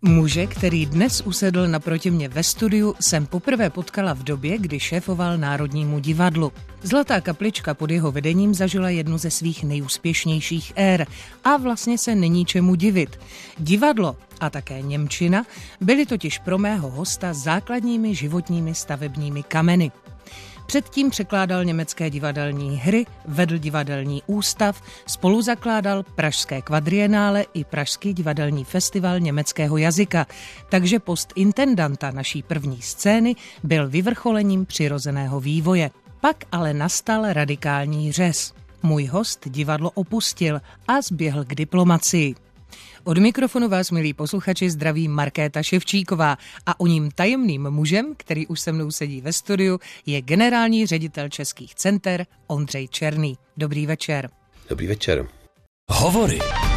Muže, který dnes usedl naproti mě ve studiu, jsem poprvé potkala v době, kdy šéfoval Národnímu divadlu. Zlatá kaplička pod jeho vedením zažila jednu ze svých nejúspěšnějších ér a vlastně se není čemu divit. Divadlo a také němčina byly totiž pro mého hosta základními životními stavebními kameny. Předtím překládal německé divadelní hry, vedl divadelní ústav, spoluzakládal Pražské kvadrienále i Pražský divadelní festival německého jazyka, takže post intendanta naší první scény byl vyvrcholením přirozeného vývoje. Pak ale nastal radikální řez. Můj host divadlo opustil a zběhl k diplomacii. Od mikrofonu vás, milí posluchači, zdraví Markéta Ševčíková a o ním tajemným mužem, který už se mnou sedí ve studiu, je generální ředitel Českých center Ondřej Černý. Dobrý večer. Dobrý večer. Hovory.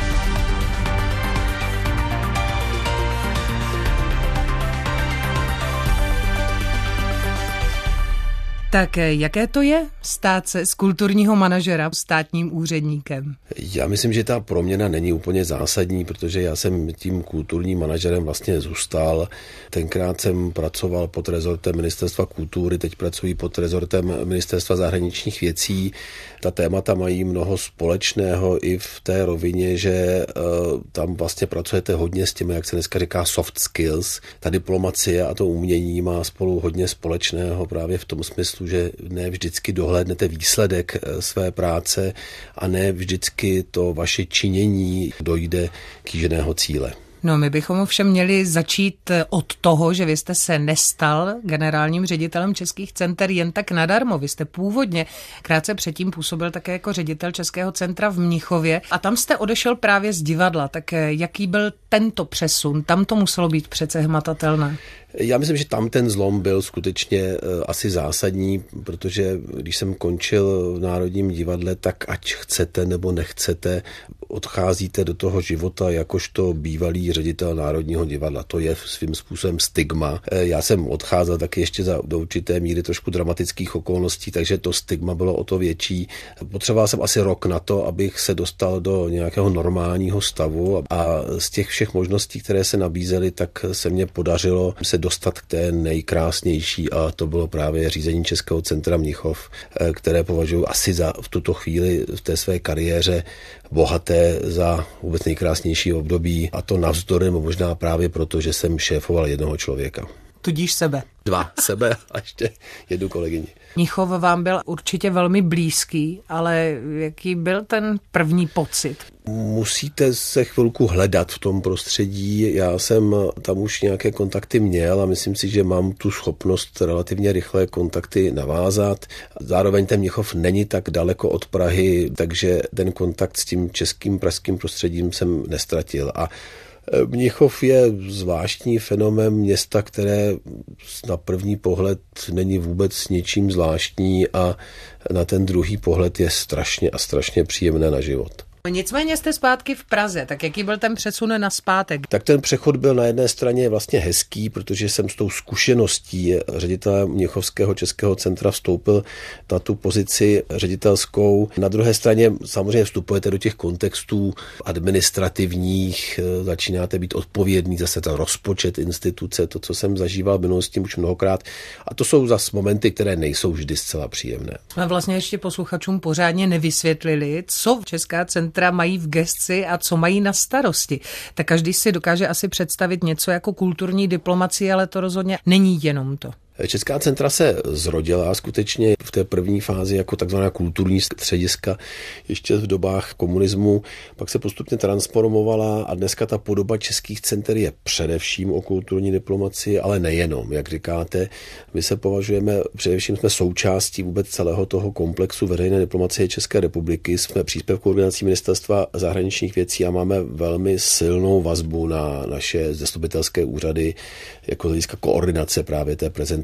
Tak jaké to je stát se z kulturního manažera státním úředníkem? Já myslím, že ta proměna není úplně zásadní, protože já jsem tím kulturním manažerem vlastně zůstal. Tenkrát jsem pracoval pod rezortem Ministerstva kultury, teď pracuji pod rezortem Ministerstva zahraničních věcí. Ta témata mají mnoho společného i v té rovině, že tam vlastně pracujete hodně s těmi, jak se dneska říká, soft skills. Ta diplomacie a to umění má spolu hodně společného právě v tom smyslu, že ne vždycky dohlédnete výsledek své práce a ne vždycky to vaše činění dojde k kýženého cíle. No, my bychom ovšem měli začít od toho, že vy jste se nestal generálním ředitelem Českých center jen tak nadarmo. Vy jste původně krátce předtím působil také jako ředitel Českého centra v Mnichově a tam jste odešel právě z divadla. Tak jaký byl tento přesun? Tam to muselo být přece hmatatelné. Já myslím, že tam ten zlom byl skutečně asi zásadní, protože když jsem končil v Národním divadle, tak ať chcete nebo nechcete, odcházíte do toho života jakožto bývalý ředitel Národního divadla. To je svým způsobem stigma. Já jsem odcházel taky ještě do určité míry trošku dramatických okolností, takže to stigma bylo o to větší. Potřeboval jsem asi rok na to, abych se dostal do nějakého normálního stavu a z těch všech možností, které se nabízely, tak se mně podařilo se dostat k té nejkrásnější a to bylo právě řízení Českého centra Mnichov, které považuji asi za v tuto chvíli v té své kariéře bohaté za vůbec nejkrásnější období a to navzdory možná právě proto, že jsem šéfoval jednoho člověka. Tudíž sebe. Dva sebe a ještě jednu kolegyni. Mnichov vám byl určitě velmi blízký, ale jaký byl ten první pocit? Musíte se chvilku hledat v tom prostředí. Já jsem tam už nějaké kontakty měl a myslím si, že mám tu schopnost relativně rychlé kontakty navázat. Zároveň ten Mnichov není tak daleko od Prahy, takže ten kontakt s tím českým pražským prostředím jsem nestratil. A Mnichov je zvláštní fenomén města, které na první pohled není vůbec ničím zvláštní a na ten druhý pohled je strašně a strašně příjemné na život. Nicméně jste zpátky v Praze, tak jaký byl ten přesun nazpátek? Tak ten přechod byl na jedné straně vlastně hezký, protože jsem s tou zkušeností ředitele Mnichovského Českého centra vstoupil na tu pozici ředitelskou. Na druhé straně samozřejmě vstupujete do těch kontextů administrativních, začínáte být odpovědný zase za rozpočet instituce, to, co jsem zažíval v minulosti už mnohokrát. A to jsou zase momenty, které nejsou vždy zcela příjemné. Jsme vlastně ještě posluchačům pořádně nevysvětlili, co Česká centra mají v gesci a co mají na starosti. Tak každý si dokáže asi představit něco jako kulturní diplomacie, ale to rozhodně není jenom to. Česká centra se zrodila skutečně v té první fázi jako takzvaná kulturní střediska ještě v dobách komunismu, pak se postupně transformovala a dneska ta podoba Českých center je především o kulturní diplomacii, ale nejenom, jak říkáte. My se považujeme, především jsme součástí vůbec celého toho komplexu veřejné diplomacie České republiky, jsme příspěvkou organizací Ministerstva zahraničních věcí a máme velmi silnou vazbu na naše zastupitelské úřady jako hlediska koordinace právě té prezentace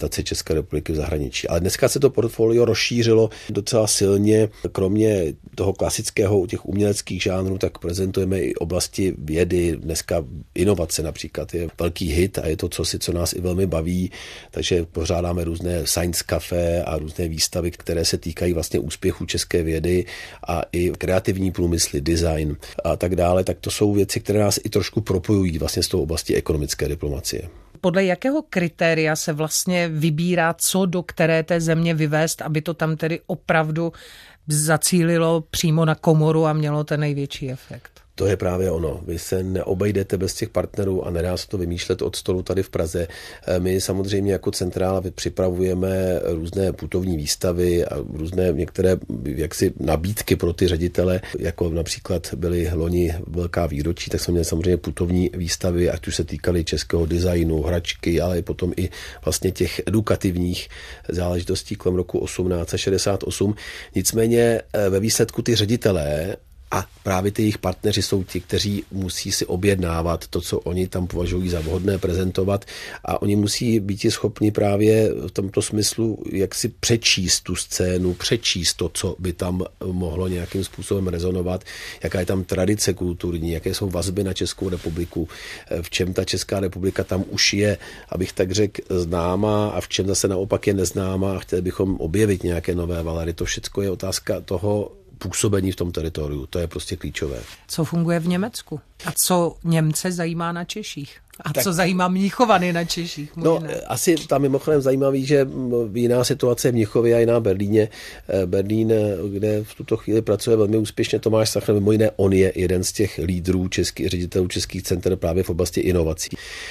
reprezentaci České republiky v zahraničí. Ale dneska se to portfolio rozšířilo docela silně. Kromě toho klasického u těch uměleckých žánrů, tak prezentujeme i oblasti vědy. Dneska inovace například je velký hit a je to co nás i velmi baví. Takže pořádáme různé science café a různé výstavy, které se týkají vlastně úspěchu české vědy a i kreativní průmysly, design a tak dále. Tak to jsou věci, které nás i trošku propojují vlastně s tou oblastí ekonomické diplomacie. Podle jakého kritéria se vlastně vybírá, co do které té země vyvést, aby to tam tedy opravdu zacílilo přímo na komoru a mělo ten největší efekt? To je právě ono. Vy se neobejdete bez těch partnerů a nedá se to vymýšlet od stolu tady v Praze. My samozřejmě jako centrála připravujeme různé putovní výstavy a různé některé jaksi nabídky pro ty ředitele, jako například byly loni velká výročí, tak jsme měli samozřejmě putovní výstavy, ať už se týkaly českého designu, hračky, ale potom i vlastně těch edukativních záležitostí kolem roku 1868. Nicméně ve výsledku ty ředitelé a právě ty jejich partneři jsou ti, kteří musí si objednávat to, co oni tam považují za vhodné prezentovat a oni musí být schopni právě v tomto smyslu jak si přečíst tu scénu, přečíst to, co by tam mohlo nějakým způsobem rezonovat, jaká je tam tradice kulturní, jaké jsou vazby na Českou republiku, v čem ta Česká republika tam už je, abych tak řekl, známá a v čem zase naopak je neznámá a chtěli bychom objevit nějaké nové valery. To všechno je otázka toho působení v tom teritoriu. To je prostě klíčové. Co funguje v Německu? A co Němce zajímá na Češích? A co zajímá Mnichovany na Češích? Asi tam mimochodem zajímavý, že jiná situace je v Mnichově a jiná Berlíně. Berlín, kde v tuto chvíli pracuje velmi úspěšně Tomáš Sachner, mimo jiné on je jeden z těch lídrů ředitelů českých center právě v oblasti inovací.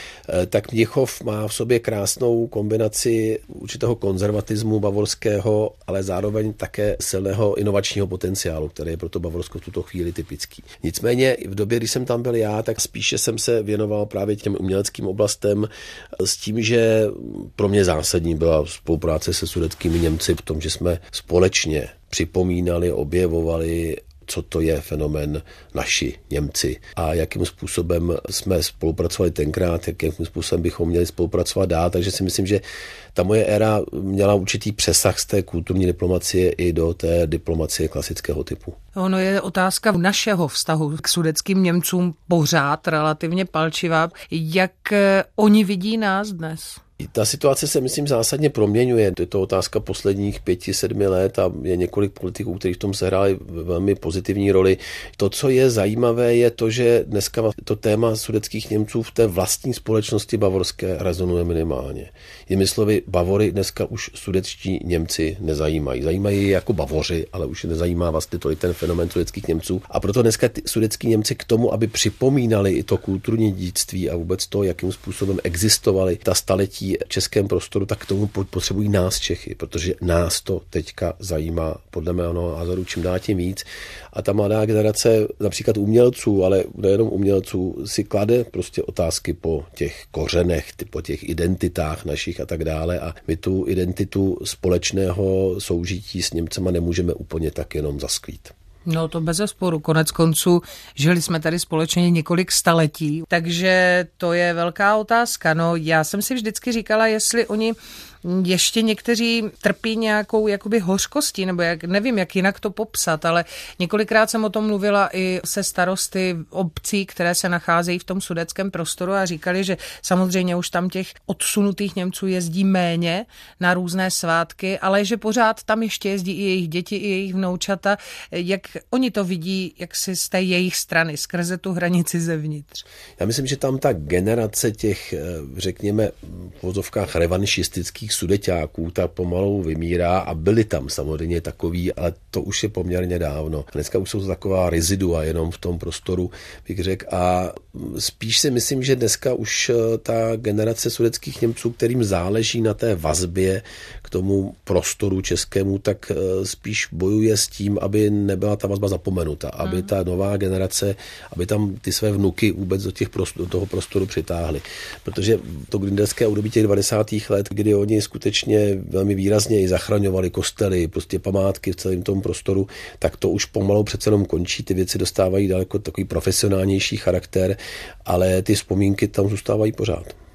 Tak Mnichov má v sobě krásnou kombinaci určitého konzervatismu bavorského, ale zároveň také silného inovačního potenciálu, který je pro to Bavorsko v tuto chvíli typický. Nicméně v době, kdy jsem tam byl já, tak spíše jsem se věnoval právě těm uměleckým oblastem s tím, že pro mě zásadní byla spolupráce se sudetskými Němci v tom, že jsme společně připomínali, objevovali, co to je fenomén naši Němci a jakým způsobem jsme spolupracovali tenkrát, jakým způsobem bychom měli spolupracovat dál, takže si myslím, že ta moje éra měla určitý přesah z té kulturní diplomacie i do té diplomacie klasického typu. Ono je otázka našeho vztahu k sudetským Němcům pořád relativně palčivá. Jak oni vidí nás dnes? Ta situace se, myslím, zásadně proměňuje. Je to otázka posledních 5-7 let a je několik politiků, kteří v tom sehráli velmi pozitivní roli. To, co je zajímavé, je to, že dneska to téma sudetských Němců v té vlastní společnosti bavorské rezonuje minimálně. Jinými slovy, Bavory dneska už sudetští Němci nezajímají. Zajímají je jako Bavoři, ale už nezajímá vlastně tolik ten fenomén sudetských Němců. A proto dneska ty sudetský Němci k tomu, aby připomínali i to kulturní dědictví a vůbec to, jakým způsobem existovaly ta staletí v českém prostoru, tak k tomu potřebují nás Čechy, protože nás to teďka zajímá podle mého názoru čím dál tím víc. A ta mladá generace například umělců, ale nejenom umělců, si klade prostě otázky po těch kořenech, po těch identitách našich a tak dále. A my tu identitu společného soužití s Němcema nemůžeme úplně tak jenom zasklít. No to bezesporu. Konec konců žili jsme tady společně několik staletí, takže to je velká otázka. No já jsem si vždycky říkala, jestli oni ještě někteří trpí nějakou jakoby hořkostí, nebo nevím, jak jinak to popsat, ale několikrát jsem o tom mluvila i se starosty obcí, které se nacházejí v tom sudetském prostoru a říkali, že samozřejmě už tam těch odsunutých Němců jezdí méně na různé svátky, ale že pořád tam ještě jezdí i jejich děti, i jejich vnoučata. Jak oni to vidí, jak si z té jejich strany, skrze tu hranici zevnitř? Já myslím, že tam ta generace těch, řekněme, v vozovkách revanšistických sudeťáků ta pomalu vymírá a byli tam samozřejmě takový, ale to už je poměrně dávno. Dneska už jsou to taková rezidua jenom v tom prostoru, bych řekl. A spíš si myslím, že dneska už ta generace sudetských Němců, kterým záleží na té vazbě k tomu prostoru českému, tak spíš bojuje s tím, aby nebyla ta vazba zapomenuta, aby ta nová generace, aby tam ty své vnuky vůbec do toho prostoru přitáhly. Protože to grindelské období těch 90. let, kdy oni skutečně velmi výrazně i zachraňovali kostely, prostě památky v celém tom prostoru, tak to už pomalu přece jenom končí, ty věci dostávají daleko takový profesionálnější charakter, ale ty vzpomínky tam zůstávají pořád.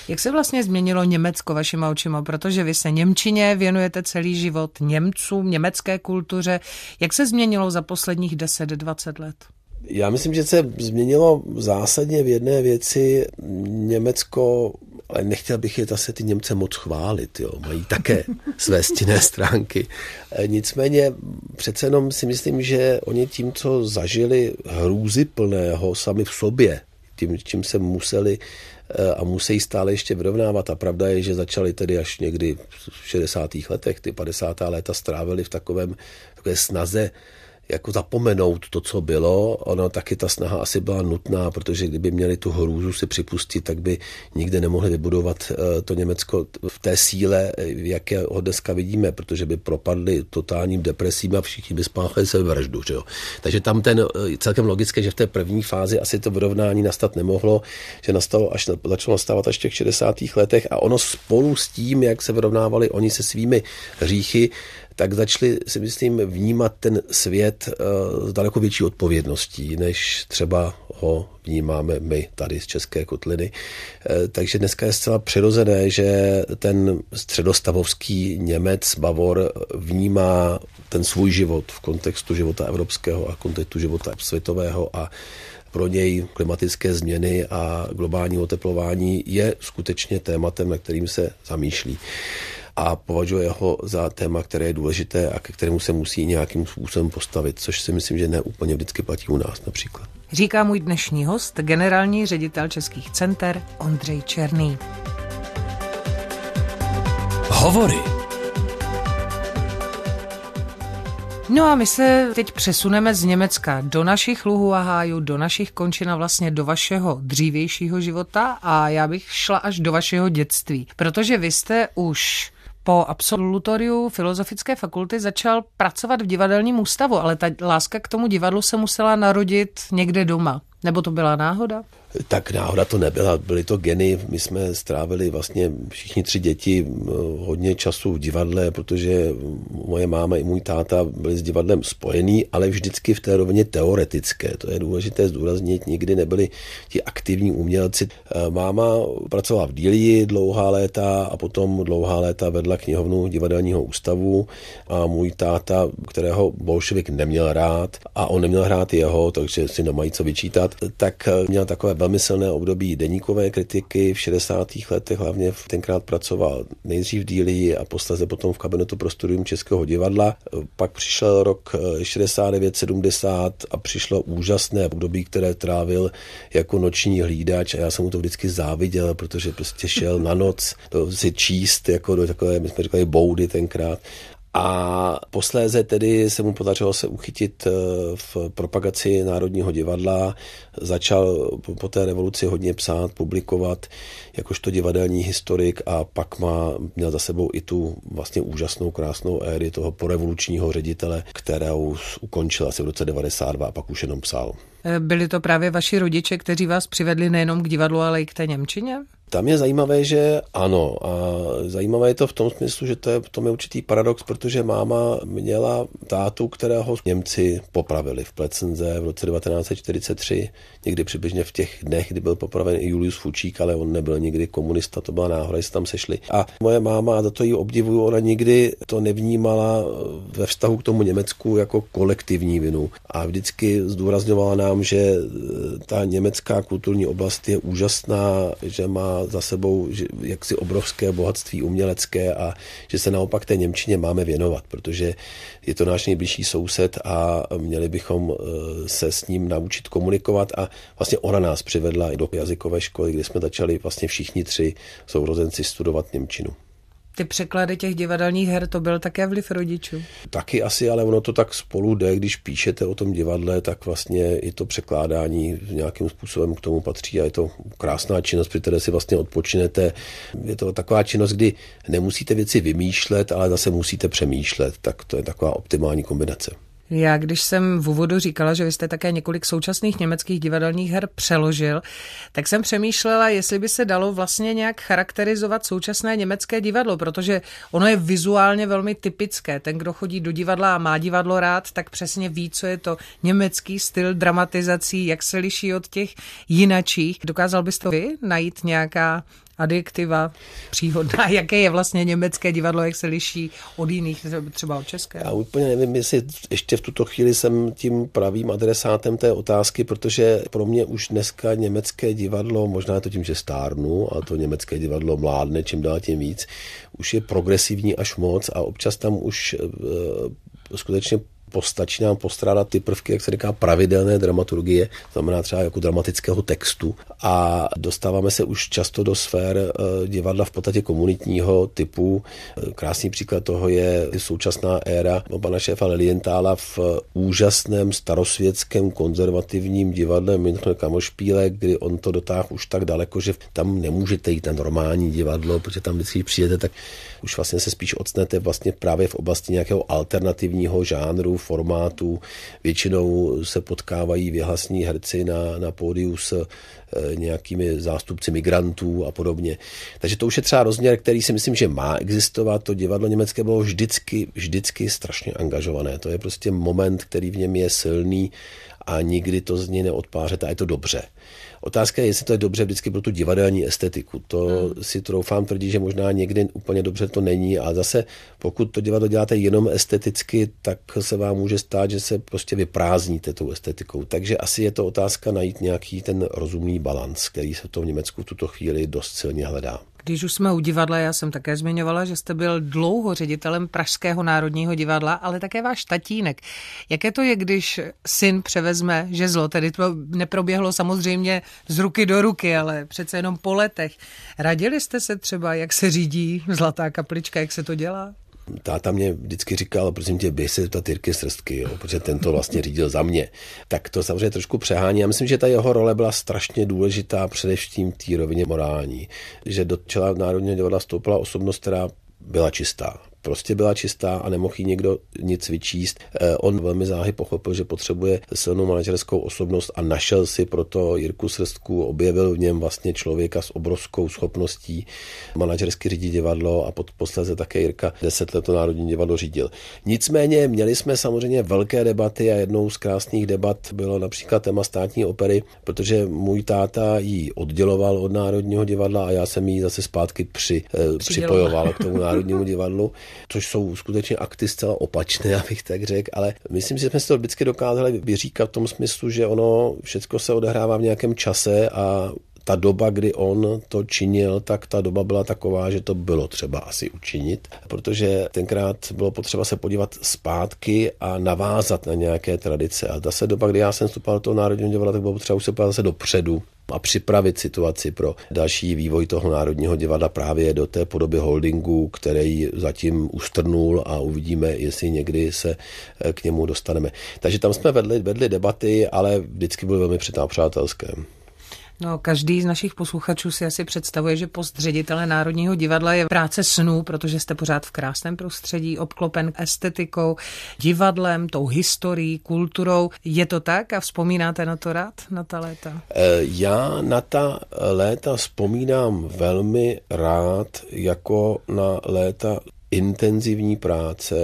Jak se vlastně změnilo Německo vašima očima? Protože vy se němčině věnujete celý život, Němcům, německé kultuře. Jak se změnilo za posledních 10-20 let? Já myslím, že se změnilo zásadně v jedné věci. Německo, ale nechtěl bych je zase ty Němce moc chválit, jo. Mají také své stinné stránky. Nicméně přece jenom si myslím, že oni tím, co zažili hrůzyplného sami v sobě, tím, čím se museli a musí stále ještě vyrovnávat. A pravda je, že začali tedy až někdy v 60. letech, ty 50. léta strávili v takové snaze jako zapomenout to, co bylo. Ono taky ta snaha asi byla nutná, protože kdyby měli tu hrůzu si připustit, tak by nikde nemohli vybudovat to Německo v té síle, jaké ho dneska vidíme, protože by propadli totálním depresím a všichni by spáchali sebevraždu. Že jo? Takže tam ten celkem logické, že v té první fázi asi to vyrovnání nastat nemohlo, že začalo nastávat až v těch 60. letech a ono spolu s tím, jak se vyrovnávali oni se svými hříchy, tak začali, si myslím, vnímat ten svět s daleko větší odpovědností, než třeba ho vnímáme my tady z České kotliny. Takže dneska je zcela přirozené, že ten středostavovský Němec, Bavor vnímá ten svůj život v kontextu života evropského a kontextu života světového a pro něj klimatické změny a globální oteplování je skutečně tématem, na kterým se zamýšlí. A považuje ho za téma, které je důležité a ke kterému se musí nějakým způsobem postavit, což si myslím, že ne úplně vždycky platí u nás například. Říká můj dnešní host, generální ředitel Českých center Ondřej Černý. Hovory. No a my se teď přesuneme z Německa do našich luhů a hájů, do našich končin a vlastně do vašeho dřívějšího života a já bych šla až do vašeho dětství, protože vy jste už po absolutoriu Filozofické fakulty začal pracovat v divadelním ústavu, ale ta láska k tomu divadlu se musela narodit někde doma. Nebo to byla náhoda? Tak náhoda to nebyla, byly to geny. My jsme strávili vlastně všichni 3 děti hodně času v divadle, protože moje máma i můj táta byli s divadlem spojení, ale vždycky v té rovině teoretické. To je důležité zdůraznit, nikdy nebyli ti aktivní umělci. Máma pracovala v Dílii dlouhá léta a potom dlouhá léta vedla knihovnu divadelního ústavu a můj táta, kterého bolševik neměl rád a on neměl hrát jeho, takže si nemají co vyčítat, tak měl takové velmi silné období deníkové kritiky v 60. letech, hlavně tenkrát pracoval nejdřív v Dílii a posléze potom v kabinetu pro studium Českého divadla. Pak přišel rok 69-70 a přišlo úžasné období, které trávil jako noční hlídač a já jsem mu to vždycky záviděl, protože prostě šel na noc si číst jako do takové, my jsme říkali boudy tenkrát. A posléze tedy se mu podařilo se uchytit v propagaci Národního divadla, začal po té revoluci hodně psát, publikovat jakožto divadelní historik a pak měl za sebou i tu vlastně úžasnou, krásnou éry toho porevolučního ředitele, kterou ukončil asi v roce 92 a pak už jenom psal. Byli to právě vaši rodiče, kteří vás přivedli nejenom k divadlu, ale i k té němčině? Tam je zajímavé, že ano. A zajímavé je to v tom smyslu, že v tom je určitý paradox, protože máma měla tátu, kterého Němci popravili v Plecenze v roce 1943, někdy přibližně v těch dnech, kdy byl popraven i Julius Fučík, ale on nebyl nikdy komunista, to byla náhoda, že se tam sešli. A moje máma, a za to jí obdivuju, ona nikdy to nevnímala ve vztahu k tomu Německu jako kolektivní vinu. A vždycky zdůrazňovala nám, že ta německá kulturní oblast je úžasná, že má za sebou jaksi obrovské bohatství umělecké a že se naopak té němčině máme věnovat, protože je to náš nejbližší soused a měli bychom se s ním naučit komunikovat a vlastně ona nás přivedla i do jazykové školy, kde jsme začali vlastně všichni 3 sourozenci studovat němčinu. Ty překlady těch divadelních her, to byl také vliv rodičů? Taky asi, ale ono to tak spolu jde, když píšete o tom divadle, tak vlastně i to překládání nějakým způsobem k tomu patří a je to krásná činnost, při které si vlastně odpočinete. Je to taková činnost, kdy nemusíte věci vymýšlet, ale zase musíte přemýšlet, tak to je taková optimální kombinace. Já, když jsem v úvodu říkala, že vy jste také několik současných německých divadelních her přeložil, tak jsem přemýšlela, jestli by se dalo vlastně nějak charakterizovat současné německé divadlo, protože ono je vizuálně velmi typické. Ten, kdo chodí do divadla a má divadlo rád, tak přesně ví, co je to německý styl dramatizací, jak se liší od těch jinačích. Dokázal byste vy najít nějaká adjektiva příhodná. Jaké je vlastně německé divadlo, jak se liší od jiných, třeba od českého? Já úplně nevím, jestli ještě v tuto chvíli jsem tím pravým adresátem té otázky, protože pro mě už dneska německé divadlo, možná je to tím, že stárnu, a to německé divadlo mládne čím dál tím víc, už je progresivní až moc a občas tam už skutečně postačí nám postrádat ty prvky, jak se říká, pravidelné dramaturgie, znamená třeba jako dramatického textu a dostáváme se už často do sfér divadla v podstatě komunitního typu. Krásný příklad toho je současná éra pana šéfa Lilienthala v úžasném starosvětském konzervativním divadle Münchner Kammerspiele, kdy on to dotáhl už tak daleko, že tam nemůžete jít na normální divadlo, protože tam vždycky přijdete, tak už vlastně se spíš ocnete vlastně právě v oblasti nějakého alternativního žánru, formátu. Většinou se potkávají věhlasní herci na pódiu s nějakými zástupci migrantů a podobně. Takže to už je třeba rozměr, který si myslím, že má existovat. To divadlo německé bylo vždycky strašně angažované. To je prostě moment, který v něm je silný a nikdy to z něj neodpářete a je to dobře. Otázka je, jestli to je dobře vždycky pro tu divadelní estetiku. To si troufám tvrdit, že možná někdy úplně dobře to není, ale zase pokud to divadlo děláte jenom esteticky, tak se vám může stát, že se prostě vyprázdníte tou estetikou. Takže asi je to otázka najít nějaký ten rozumný balans, který se v tom Německu v tuto chvíli dost silně hledá. Když už jsme u divadla, já jsem také zmiňovala, že jste byl dlouho ředitelem Pražského národního divadla, ale také váš tatínek. Jaké to je, když syn převezme žezlo? Tedy to neproběhlo samozřejmě z ruky do ruky, ale přece jenom po letech. Radili jste se třeba, jak se řídí Zlatá kaplička, jak se to dělá? Táta mě vždycky říkal, prosím tě, běž se zeptat Jirky Srstky, jo, protože ten to vlastně řídil za mě. Tak to samozřejmě trošku přehání. Já myslím, že ta jeho role byla strašně důležitá, především v té rovině morální. Že do čela Národního divadla vstoupila osobnost, která byla čistá. Prostě byla čistá a nemohl jí někdo nic vyčíst. On velmi záhy pochopil, že potřebuje silnou manažerskou osobnost a našel si proto Jirku Srstku, objevil v něm vlastně člověka s obrovskou schopností manažersky řídit divadlo a posléze také Jirka 10 let to Národní divadlo řídil. Nicméně měli jsme samozřejmě velké debaty a jednou z krásných debat bylo například téma státní opery, protože můj táta ji odděloval od Národního divadla a já jsem ji zase zpátky připojoval k tomu Národnímu divadlu. Což jsou skutečně akty zcela opačné, abych tak řekl, ale myslím, že jsme si to vždycky dokázali vyříkat v tom smyslu, že ono všechno se odehrává v nějakém čase a ta doba, kdy on to činil, tak ta doba byla taková, že to bylo třeba asi učinit, protože tenkrát bylo potřeba se podívat zpátky a navázat na nějaké tradice. A zase doba, kdy já jsem vstupoval do toho Národního divadla, tak bylo potřeba už se podívat zase dopředu a připravit situaci pro další vývoj toho Národního divadla právě do té podoby holdingu, který zatím ustrnul a uvidíme, jestli někdy se k němu dostaneme. Takže tam jsme vedli debaty, ale vždycky byly velmi přátelské. No, každý z našich posluchačů si asi představuje, že post ředitele Národního divadla je práce snů, protože jste pořád v krásném prostředí, obklopen estetikou, divadlem, tou historií, kulturou. Je to tak a vzpomínáte na to rád, na ta léta? Já na ta léta vzpomínám velmi rád jako na léta intenzivní práce,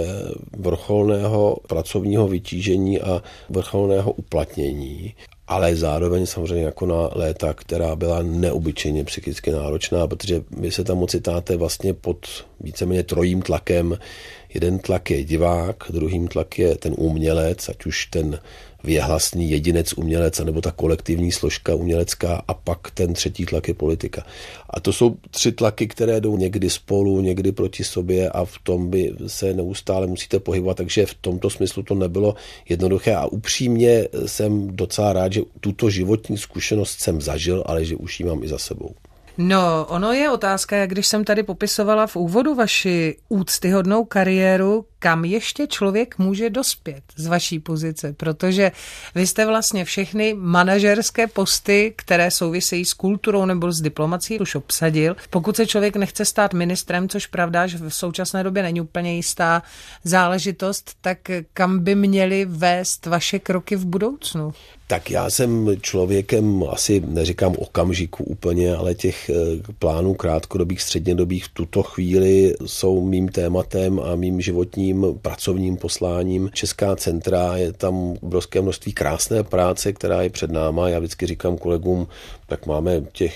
vrcholného pracovního vytížení a vrcholného uplatnění. Ale zároveň samozřejmě jako na léta, která byla neobyčejně psychicky náročná, protože vy se tam ocitáte vlastně pod víceméně trojím tlakem. Jeden tlak je divák, druhým tlak je ten umělec, ať už ten věhlasný jedinec umělec, anebo ta kolektivní složka umělecká a pak ten třetí tlak je politika. A to jsou 3 tlaky, které jdou někdy spolu, někdy proti sobě a v tom by se neustále musíte pohybovat, takže v tomto smyslu to nebylo jednoduché a upřímně jsem docela rád, že tuto životní zkušenost jsem zažil, ale že už ji mám i za sebou. No, ono je otázka, jak když jsem tady popisovala v úvodu vaši úctyhodnou kariéru, kam ještě člověk může dospět z vaší pozice, protože vy jste vlastně všechny manažerské posty, které souvisejí s kulturou nebo s diplomací, už obsadil. Pokud se člověk nechce stát ministrem, což pravda, že v současné době není úplně jistá záležitost, tak kam by měly vést vaše kroky v budoucnu? Tak já jsem člověkem, asi neříkám okamžiku úplně, ale těch plánů krátkodobých, střednědobých v tuto chvíli jsou mým tématem a mým životním mým pracovním posláním. Česká centra, je tam obrovské množství krásné práce, která je před náma. Já vždycky říkám kolegům, tak máme těch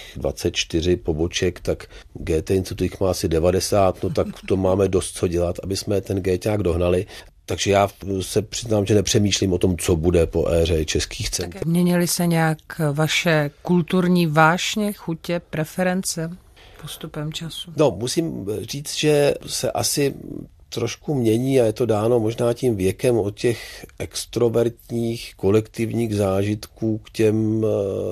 24 poboček, tak GT institut má asi 90, no tak to máme dost co dělat, aby jsme ten GTák dohnali. Takže já se přiznám, že nepřemýšlím o tom, co bude po éře českých center. Měnily se nějak vaše kulturní vášně, chutě, preference postupem času? No, musím říct, že se asi trošku mění a je to dáno možná tím věkem od těch extrovertních kolektivních zážitků k těm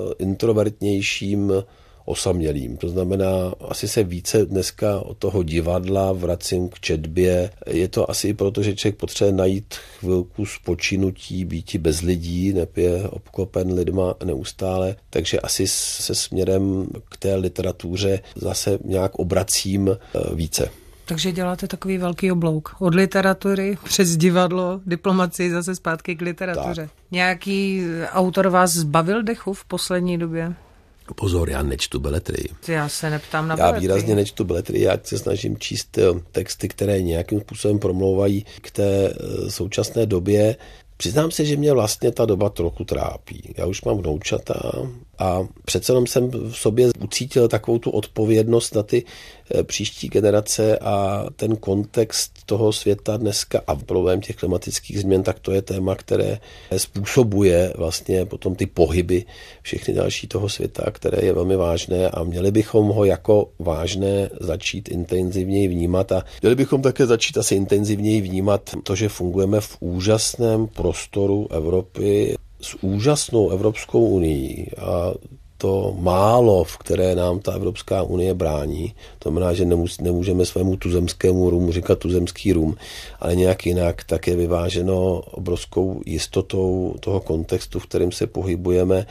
introvertnějším osamělým. To znamená, asi se více dneska od toho divadla vracím k četbě. Je to asi proto, že člověk potřebuje najít chvilku spočinutí, býti bez lidí, je obklopen lidma neustále. Takže asi se směrem k té literatuře zase nějak obracím více. Takže děláte takový velký oblouk. Od literatury přes divadlo, diplomacii zase zpátky k literatuře. Tak. Nějaký autor vás zbavil dechu v poslední době? Pozor, já nečtu beletrii. Já se neptám na beletrii. Já výrazně nečtu beletrii, já se snažím číst texty, které nějakým způsobem promlouvají k té současné době. Přiznám se, že mě vlastně ta doba trochu trápí. Já už mám vnoučata a přece jenom jsem v sobě ucítil takovou tu odpovědnost na ty příští generace a ten kontext toho světa dneska a problém těch klimatických změn, tak to je téma, které způsobuje vlastně potom ty pohyby všechny další toho světa, které je velmi vážné a měli bychom ho jako vážné začít intenzivněji vnímat a měli bychom také začít asi intenzivněji vnímat to, že fungujeme v úžasném prostoru Evropy s úžasnou Evropskou unii a to málo, v které nám ta Evropská unie brání. To znamená, že nemůžeme svému tuzemskému rumu říkat tuzemský rum, ale nějak jinak, tak je vyváženo obrovskou jistotou toho kontextu, v kterém se pohybujeme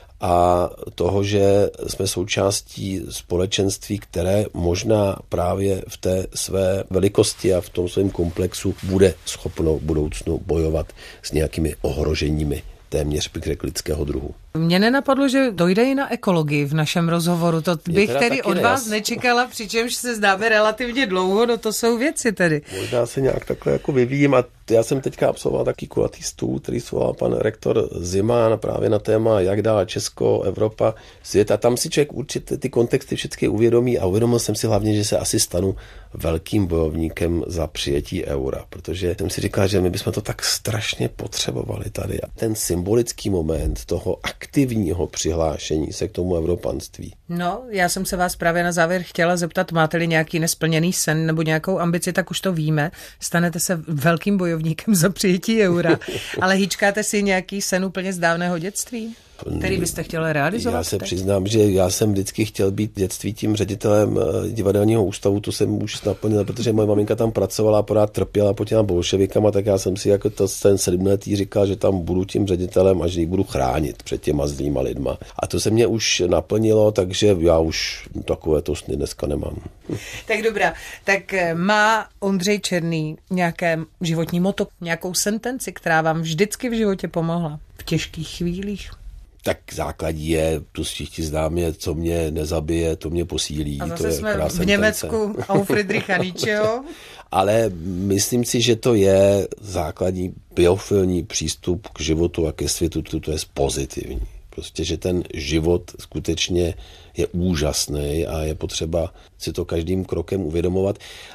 a toho, že jsme součástí společenství, které možná právě v té své velikosti a v tom svém komplexu bude schopno v budoucnu bojovat s nějakými ohroženími téměř bych řekl lidského druhu. Mně nenapadlo, že dojde i na ekologii v našem rozhovoru. To bych tedy od vás nečekala, přičemž se známe relativně dlouho, no to jsou věci tedy. Možná se nějak takhle jako vyvíjím a já jsem teďka absolvoval taký kulatý stůl, který svolal pan rektor Ziman právě na téma, jak dál Česko, Evropa, svět a tam si člověk určitě ty kontexty všechny uvědomí a uvědomil jsem si hlavně, že se asi stanu velkým bojovníkem za přijetí eura, protože jsem si říkal, že my bychom to tak strašně potřebovali tady a ten symbolický moment toho aktivního přihlášení se k tomu evropanství. No, já jsem se vás právě na závěr chtěla zeptat, máte-li nějaký nesplněný sen nebo nějakou ambici, tak už to víme. Stanete se velkým bojovníkem za přijetí eura, ale hýčkáte si nějaký sen úplně z dávného dětství? Který byste chtěli realizovat? Já se přiznám, že já jsem vždycky chtěl být v dětství tím ředitelem divadelního ústavu, to jsem už naplnil, protože moje maminka tam pracovala a pořád trpěla po těma bolševikama, tak já jsem si jako ten 7letý říkal, že tam budu tím ředitelem a že ji budu chránit před těma zlýma lidma. A to se mě už naplnilo, takže já už takové to sny dneska nemám. Tak dobrá, tak má Ondřej Černý nějaké životní motto, nějakou sentenci, která vám vždycky v životě pomohla v těžkých chvílích? Tak základní je, tu všichni známe, co mě nezabije, to mě posílí. A zase to je jsme v Německu a u Friedricha Nietzscheho. Ale myslím si, že to je základní biofilní přístup k životu a ke světu, to je pozitivní. Prostě, že ten život skutečně je úžasný a je potřeba si to každým krokem uvědomovat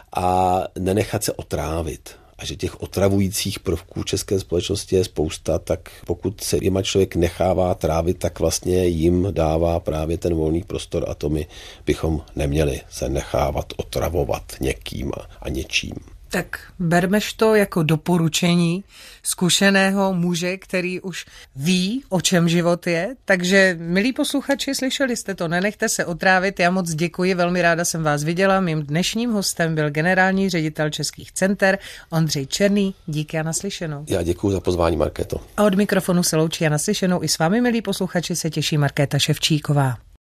a nenechat se otrávit. A že těch otravujících prvků české společnosti je spousta, tak pokud se jima člověk nechává trávit, tak vlastně jim dává právě ten volný prostor a to my bychom neměli se nechávat otravovat někým a něčím. Tak bermeš to jako doporučení zkušeného muže, který už ví, o čem život je. Takže, milí posluchači, slyšeli jste to, nenechte se otrávit. Já moc děkuji, velmi ráda jsem vás viděla. Mým dnešním hostem byl generální ředitel Českých center Ondřej Černý. Díky a naslyšenou. Já děkuji za pozvání, Markéto. A od mikrofonu se loučí a naslyšenou i s vámi, milí posluchači, se těší Markéta Ševčíková.